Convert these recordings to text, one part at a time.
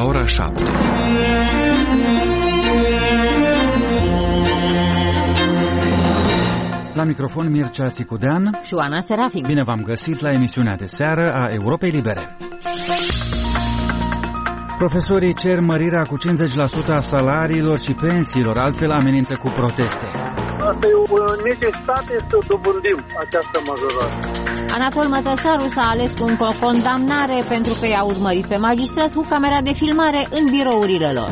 ora 7. La microfon Mircea Țicudean și Oana Serafim. Bine v-am găsit la emisiunea de seară a Europei Libere. Profesorii cer mărirea cu 50% a salariilor și pensiilor, altfel amenință cu proteste. Asta e o necesitate să dobândim această majorare. Anatol Mătăsaru s-a ales cu o condamnare pentru că i-a urmărit pe magistrați cu camera de filmare în birourile lor.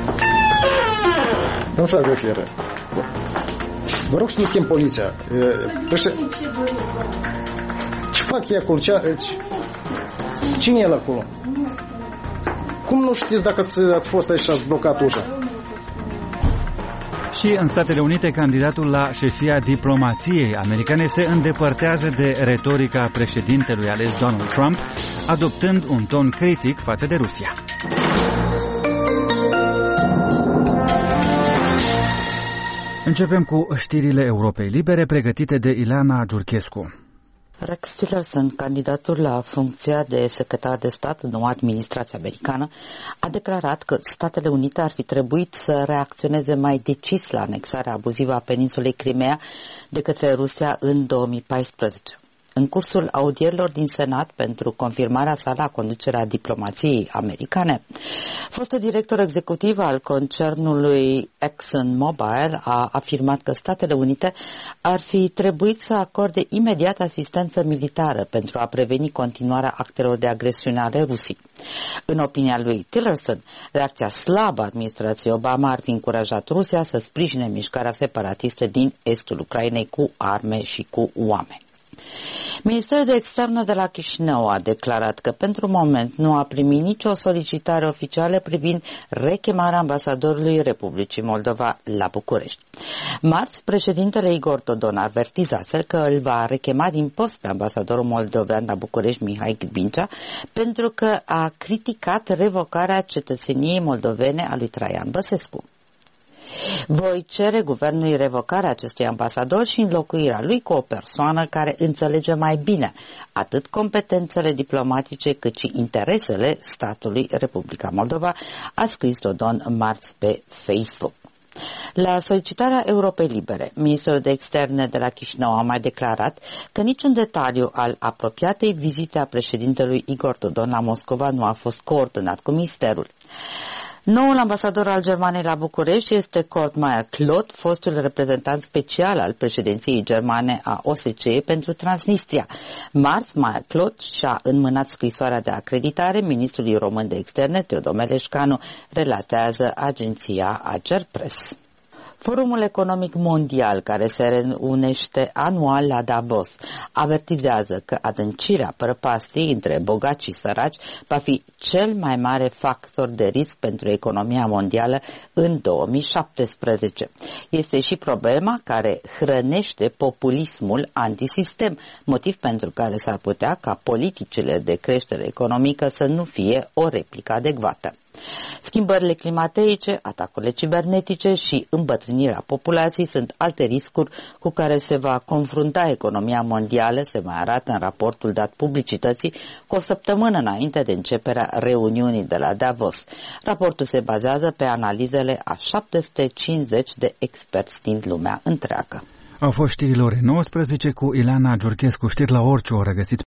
Domnul Șoară, vă rog să nu chem poliția. Ce fac ei acolo? Cine e el acolo? Cum nu știți dacă ați fost aici și ați blocat ușa? Și în Statele Unite, candidatul la șefia diplomației americane se îndepărtează de retorica președintelui ales Donald Trump, adoptând un ton critic față de Rusia. Începem cu știrile Europei Libere, pregătite de Ileana Giurchescu. Rex Tillerson, candidatul la funcția de secretar de stat în noua administrație americană, a declarat că Statele Unite ar fi trebuit să reacționeze mai decis la anexarea abuzivă a peninsulei Crimea de către Rusia în 2014. În cursul audierilor din Senat pentru confirmarea sa la conducerea diplomației americane, fostul director executiv al concernului ExxonMobil a afirmat că Statele Unite ar fi trebuit să acorde imediat asistență militară pentru a preveni continuarea actelor de agresiune ale Rusiei. În opinia lui Tillerson, reacția slabă a administrației Obama ar fi încurajat Rusia să sprijine mișcarea separatistă din estul Ucrainei cu arme și cu oameni. Ministerul de Externe de la Chișinău a declarat că pentru moment nu a primit nicio solicitare oficială privind rechemarea ambasadorului Republicii Moldova la București. Marți, președintele Igor Dodon avertizase că îl va rechema din post pe ambasadorul moldovean la București, Mihai Ghibincea, pentru că a criticat revocarea cetățeniei moldovene a lui Traian Băsescu. Voi cere guvernului revocarea acestui ambasador și înlocuirea lui cu o persoană care înțelege mai bine atât competențele diplomatice cât și interesele statului Republica Moldova, a scris Dodon marți pe Facebook. La solicitarea Europei Libere, ministrul de externe de la Chișinău a mai declarat că niciun detaliu al apropiatei vizite a președintelui Igor Dodon la Moscova nu a fost coordonat cu ministerul. Noul ambasador al Germaniei la București este Kurt Meyer-Klodt, fostul reprezentant special al președinției germane a OSCE pentru Transnistria. Marți, Meyer-Klodt și-a înmânat scrisoarea de acreditare ministrului român de externe, Teodor Meleșcanu, relatează agenția Agerpres. Forumul Economic Mondial, care se reunește anual la Davos, avertizează că adâncirea prăpastiei între bogați și săraci va fi cel mai mare factor de risc pentru economia mondială în 2017. Este și problema care hrănește populismul antisistem, motiv pentru care s-ar putea ca politicile de creștere economică să nu fie o replică adecvată. Schimbările climateice, atacurile cibernetice și îmbătrânirea populației sunt alte riscuri cu care se va confrunta economia mondială, se mai arată în raportul dat publicității cu o săptămână înainte de începerea reuniunii de la Davos. Raportul se bazează pe analizele a 750 de experți din lumea întreagă. Au fost știrile ore 19 cu Ileana Giurchescu. Știri la orice oră găsiți